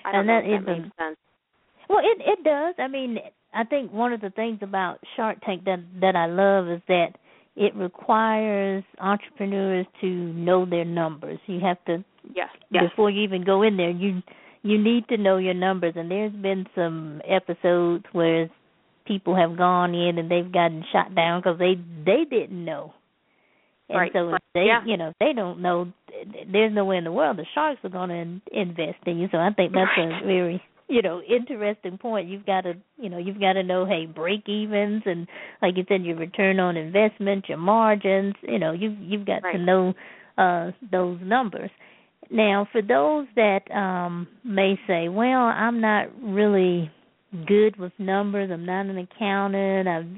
I don't know if that makes sense. Well, it does. I mean, I think one of the things about Shark Tank that I love is that it requires entrepreneurs to know their numbers. You have to, before you even go in there, you need to know your numbers. And there's been some episodes where people have gone in and they've gotten shot down because they didn't know. And so if they, they don't know, there's no way in the world the sharks are going to invest in you. So I think that's a very, interesting point. You've got to know, hey, break evens and, like you said, your return on investment, your margins. You've got to know those numbers. Now, for those that may say, well, I'm not really good with numbers. I'm not an accountant. I'm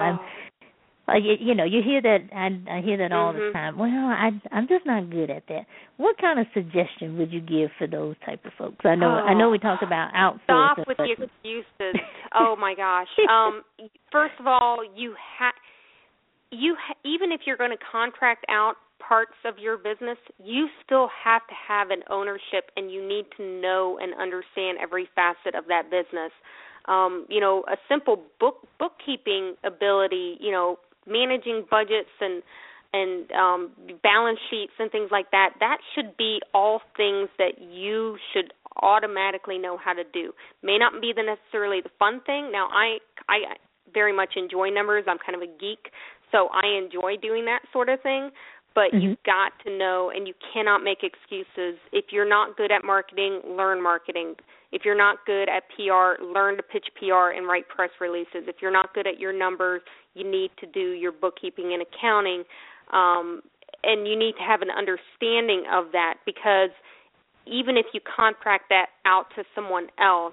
you hear that. I hear that all the time. Well, I'm just not good at that. What kind of suggestion would you give for those type of folks? I know we talked about outsourcing. Stop with the excuses. Oh my gosh. First of all, even if you're going to contract out parts of your business, you still have to have an ownership, and you need to know and understand every facet of that business. A simple bookkeeping ability, managing budgets and balance sheets and things like that, that should be all things that you should automatically know how to do. May not be necessarily the fun thing. Now, I very much enjoy numbers. I'm kind of a geek, so I enjoy doing that sort of thing. But you've got to know, and you cannot make excuses. If you're not good at marketing, learn marketing. If you're not good at PR, learn to pitch PR and write press releases. If you're not good at your numbers, you need to do your bookkeeping and accounting. And you need to have an understanding of that, because even if you contract that out to someone else,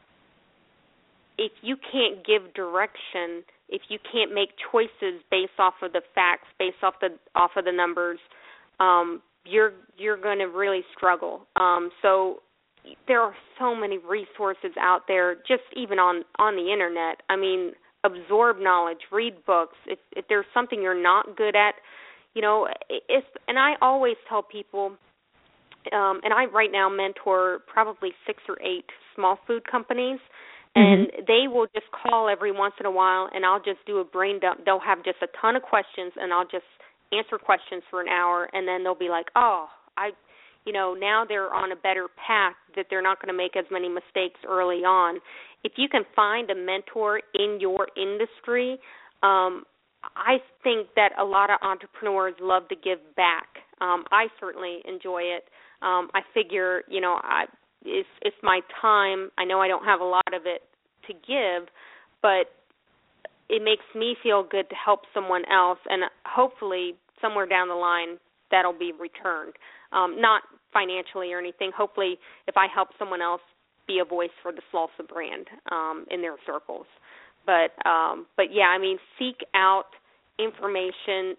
if you can't give direction, if you can't make choices based off of the facts, based off of the numbers, you're going to really struggle. So there are so many resources out there, just even on the internet. I mean, absorb knowledge, read books. If there's something you're not good at, and I always tell people, and I right now mentor probably 6 or 8 small food companies. And they will just call every once in a while, and I'll just do a brain dump. They'll have just a ton of questions, and I'll just answer questions for an hour, and then they'll be like, now they're on a better path, that they're not going to make as many mistakes early on. If you can find a mentor in your industry, I think that a lot of entrepreneurs love to give back. I certainly enjoy it. I figure, it's my time. I know I don't have a lot of it to give, but it makes me feel good to help someone else, and hopefully somewhere down the line that'll be returned. Not financially or anything. Hopefully if I help someone else be a voice for the Slawsa brand in their circles. But yeah, I mean, seek out information.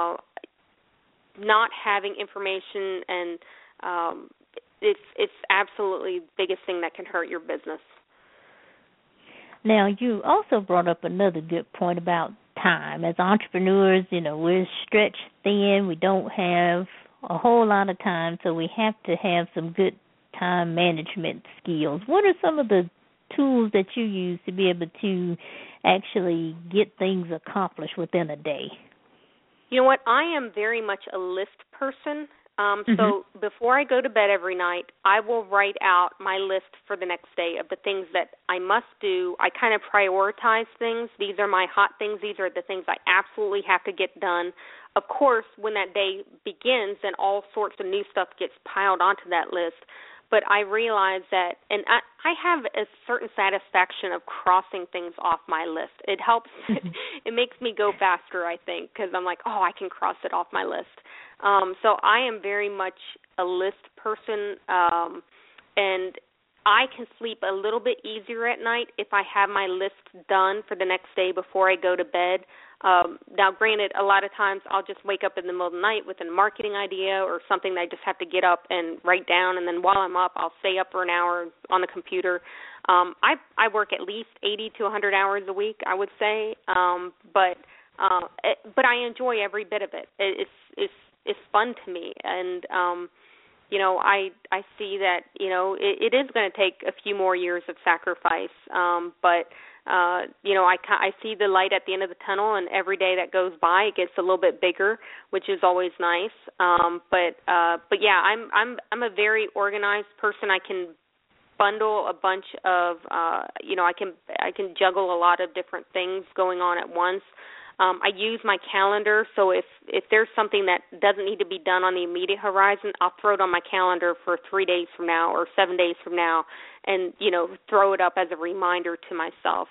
Not having information and it's absolutely the biggest thing that can hurt your business. Now, you also brought up another good point about time. As entrepreneurs, we're stretched thin. We don't have a whole lot of time, so we have to have some good time management skills. What are some of the tools that you use to be able to actually get things accomplished within a day? You know what? I am very much a list person. So before I go to bed every night, I will write out my list for the next day of the things that I must do. I kind of prioritize things. These are my hot things. These are the things I absolutely have to get done. Of course, when that day begins, then all sorts of new stuff gets piled onto that list. But I realize that, and I have a certain satisfaction of crossing things off my list. It helps. It makes me go faster, I think, because I'm like, I can cross it off my list. So I am very much a list person, and I can sleep a little bit easier at night if I have my list done for the next day before I go to bed. Now, granted, a lot of times I'll just wake up in the middle of the night with a marketing idea or something that I just have to get up and write down, and then while I'm up, I'll stay up for an hour on the computer. I work at least 80 to 100 hours a week, I would say, but I enjoy every bit of it. It's fun to me, and I see that, it is going to take a few more years of sacrifice, but I see the light at the end of the tunnel, and every day that goes by, it gets a little bit bigger, which is always nice. But yeah, I'm a very organized person. I can bundle a bunch of, I can juggle a lot of different things going on at once. I use my calendar, so if there's something that doesn't need to be done on the immediate horizon, I'll throw it on my calendar for 3 days from now or 7 days from now, and throw it up as a reminder to myself.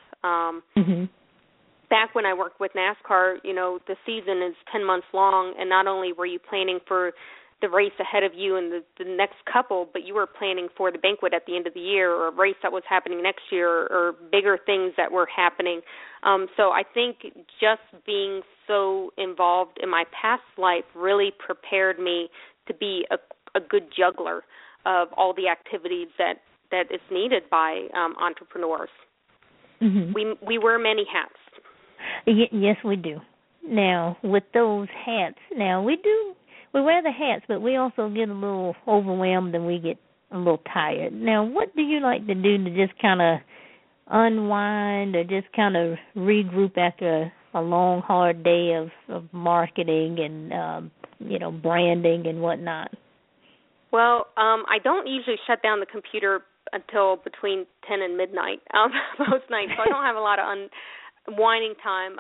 Back when I worked with NASCAR, the season is 10 months long, and not only were you planning for the race ahead of you and the next couple, but you were planning for the banquet at the end of the year, or a race that was happening next year, or bigger things that were happening. So I think just being so involved in my past life really prepared me to be a good juggler of all the activities that is needed by entrepreneurs. We wear many hats. Yes, we do. Now, with those hats, we wear the hats, but we also get a little overwhelmed and we get a little tired. Now, what do you like to do to just kind of unwind or just kind of regroup after a long, hard day of marketing and, branding and whatnot? Well, I don't usually shut down the computer until between 10 and midnight most nights, so I don't have a lot of unwinding time.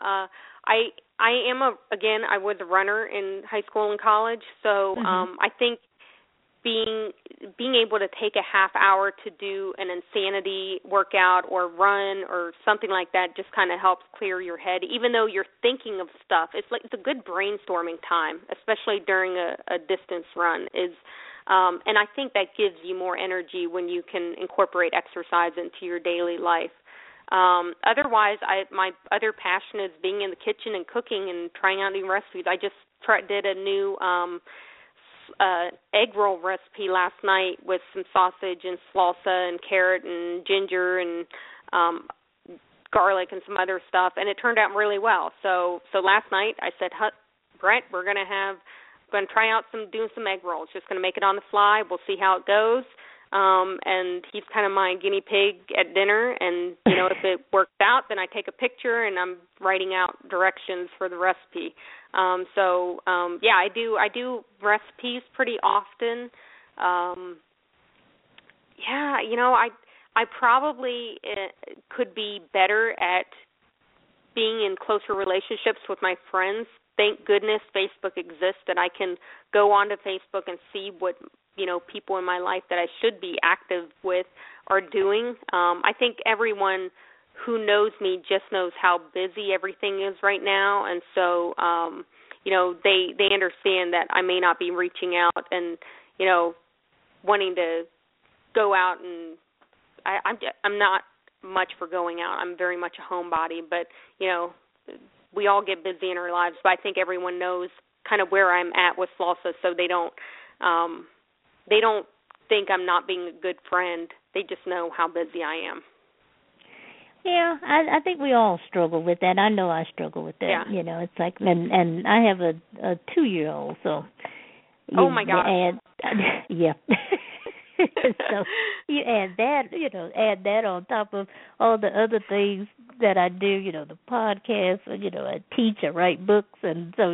I was a runner in high school and college, so I think being able to take a half hour to do an insanity workout or run or something like that just kind of helps clear your head, even though you're thinking of stuff. It's a good brainstorming time, especially during a distance run. And I think that gives you more energy when you can incorporate exercise into your daily life. Otherwise, my other passion is being in the kitchen and cooking and trying out new recipes. I just did a new egg roll recipe last night with some sausage and salsa and carrot and ginger and garlic and some other stuff, and it turned out really well. So last night I said, Brett, we're going to try out doing some egg rolls. Just going to make it on the fly. We'll see how it goes. And he's kind of my guinea pig at dinner, and if it works out, then I take a picture and I'm writing out directions for the recipe. I do recipes pretty often. I probably could be better at being in closer relationships with my friends. Thank goodness Facebook exists, that I can go onto Facebook and see what people in my life that I should be active with are doing. I think everyone who knows me just knows how busy everything is right now, and so they understand that I may not be reaching out and wanting to go out, and I'm not much for going out. I'm very much a homebody, but we all get busy in our lives. But I think everyone knows kind of where I'm at with Slausa, so they don't think I'm not being a good friend. They just know how busy I am. Yeah, I think we all struggle with that. I know I struggle with that. Yeah. It's like, and I have a 2-year-old, so. Oh my God. Yeah. So you add that on top of all the other things that I do, the podcast, I teach, I write books, and so,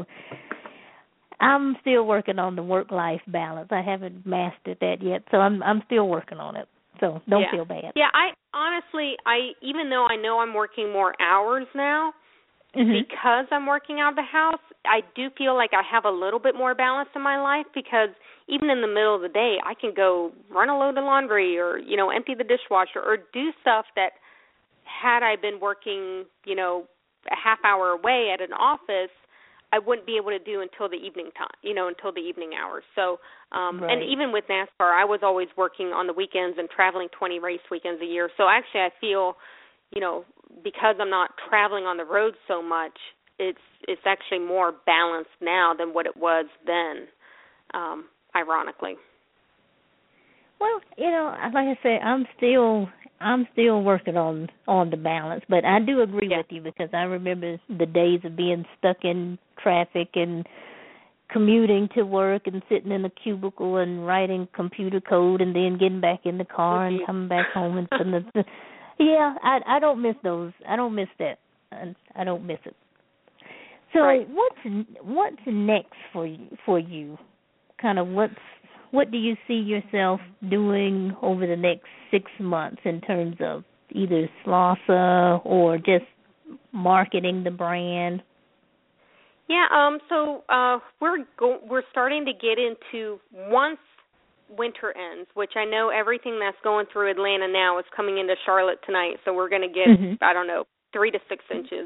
I'm still working on the work-life balance. I haven't mastered that yet, so I'm still working on it. So don't feel bad. Yeah, I honestly, even though I know I'm working more hours now, because I'm working out of the house, I do feel like I have a little bit more balance in my life, because even in the middle of the day, I can go run a load of laundry or, empty the dishwasher or do stuff that had I been working, a half hour away at an office, I wouldn't be able to do until the evening time, until the evening hours. So, right. And even with NASCAR, I was always working on the weekends and traveling 20 race weekends a year. So actually I feel, because I'm not traveling on the road so much, it's actually more balanced now than what it was then, ironically. Well, like I said, I'm still working on the balance, but I do agree with you, because I remember the days of being stuck in traffic and commuting to work and sitting in a cubicle and writing computer code and then getting back in the car and coming back home and yeah, I don't miss those. I don't miss that. I don't miss it. So right. what's next for you? Kind of what do you see yourself doing over the next 6 months in terms of either Slausa or just marketing the brand? Yeah, so we're starting to get into, once winter ends, which I know everything that's going through Atlanta now is coming into Charlotte tonight, so we're going to get, I don't know, 3 to 6 inches.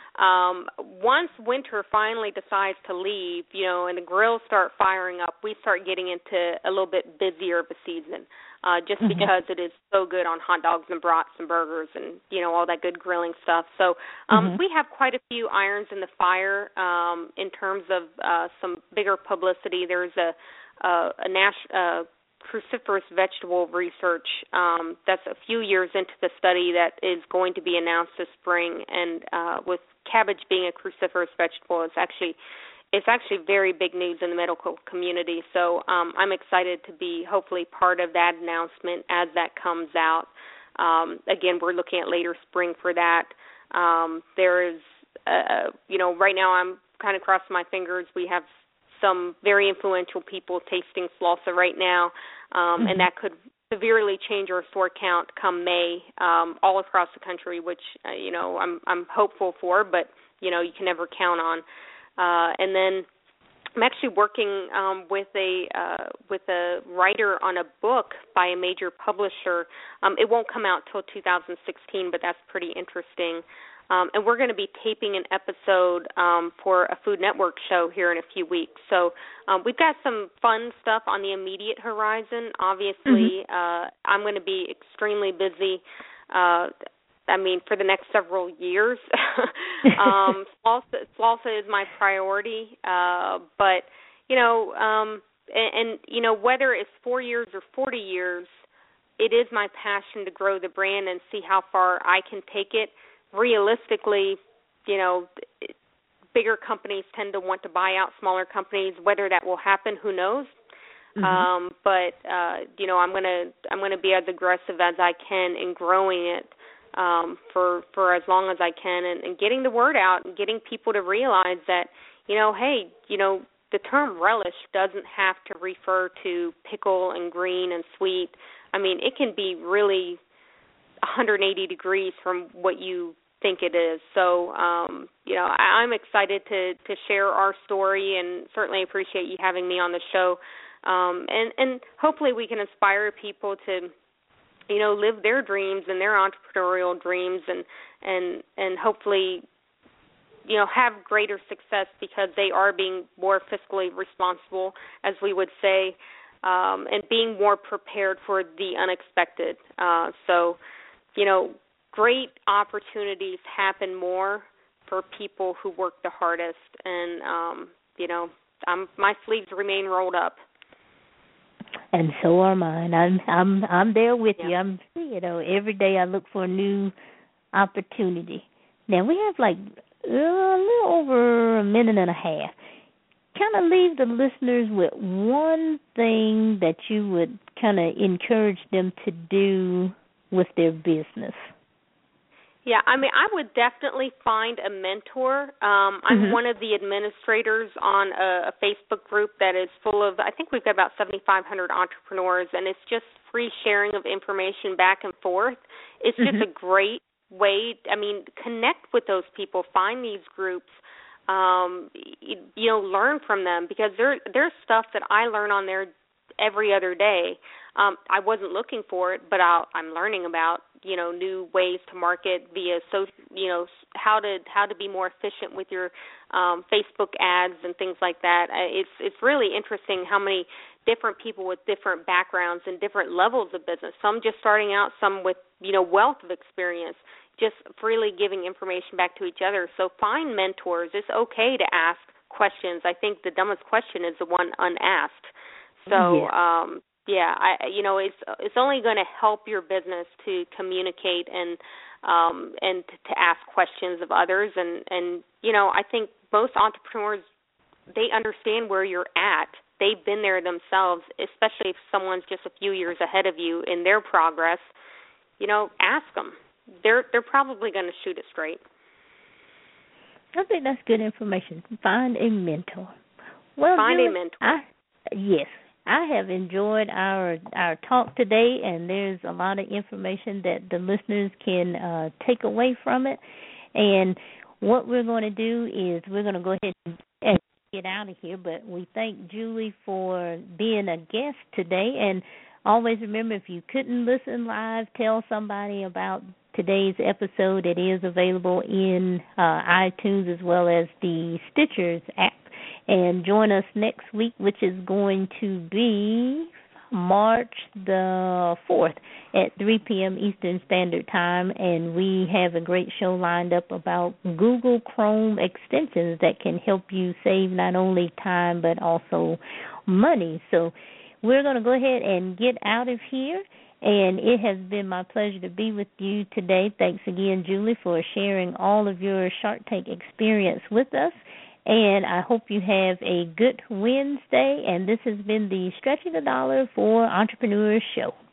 Once winter finally decides to leave, and the grills start firing up, we start getting into a little bit busier of a season, just because it is so good on hot dogs and brats and burgers and, all that good grilling stuff. So we have quite a few irons in the fire in terms of some bigger publicity. There's a cruciferous vegetable research that's a few years into the study that is going to be announced this spring, and with cabbage being a cruciferous vegetable, it's actually very big news in the medical community. So I'm excited to be hopefully part of that announcement as that comes out. Again, we're looking at later spring for that. There is, right now I'm kind of crossing my fingers. We have some very influential people tasting Slausa right now, and that could severely change our store count come May all across the country, which I'm hopeful for, but you can never count on. And then I'm actually working with a writer on a book by a major publisher. It won't come out till 2016, but that's pretty interesting. And we're going to be taping an episode for a Food Network show here in a few weeks. So we've got some fun stuff on the immediate horizon. Obviously, I'm going to be extremely busy, for the next several years. Slausa is my priority. But, whether it's 4 years or 40 years, it is my passion to grow the brand and see how far I can take it. Realistically, bigger companies tend to want to buy out smaller companies. Whether that will happen, who knows? But I'm gonna be as aggressive as I can in growing it for as long as I can, and getting the word out and getting people to realize that the term relish doesn't have to refer to pickle and green and sweet. I mean, it can be really 180 degrees from what you think it is. So, I'm excited to share our story, and certainly appreciate you having me on the show. And hopefully we can inspire people to, live their dreams and their entrepreneurial dreams, and hopefully, have greater success because they are being more fiscally responsible, as we would say, and being more prepared for the unexpected. Great opportunities happen more for people who work the hardest, and my sleeves remain rolled up. And so are mine. I'm there with you. I'm every day I look for a new opportunity. Now we have like a little over a minute and a half. Kind of leave the listeners with one thing that you would kind of encourage them to do with their business. Yeah, I would definitely find a mentor. I'm one of the administrators on a Facebook group that is full of, I think we've got about 7,500 entrepreneurs, and it's just free sharing of information back and forth. It's just a great way, connect with those people, find these groups, learn from them, because there's stuff that I learn on there every other day. I wasn't looking for it, but I'm learning about, new ways to market via how to be more efficient with your Facebook ads and things like that. It's really interesting how many different people with different backgrounds and different levels of business. Some just starting out, some with wealth of experience, just freely giving information back to each other. So find mentors. It's okay to ask questions. I think the dumbest question is the one unasked. So it's only going to help your business to communicate and to ask questions of others, and I think most entrepreneurs they understand where you're at. They've been there themselves, especially if someone's just a few years ahead of you in their progress. Ask them. They're probably going to shoot it straight. I think that's good information. Find a mentor. Well, Find a mentor. Yes. I have enjoyed our talk today, and there's a lot of information that the listeners can take away from it. And what we're going to do is we're going to go ahead and get out of here, but we thank Julie for being a guest today. And always remember, if you couldn't listen live, tell somebody about today's episode. It is available in iTunes as well as the Stitchers app. And join us next week, which is going to be March the 4th at 3 p.m. Eastern Standard Time. And we have a great show lined up about Google Chrome extensions that can help you save not only time but also money. So we're going to go ahead and get out of here. And it has been my pleasure to be with you today. Thanks again, Julie, for sharing all of your Shark Tank experience with us. And I hope you have a good Wednesday. And this has been the Stretching a Dollar for Entrepreneurs Show.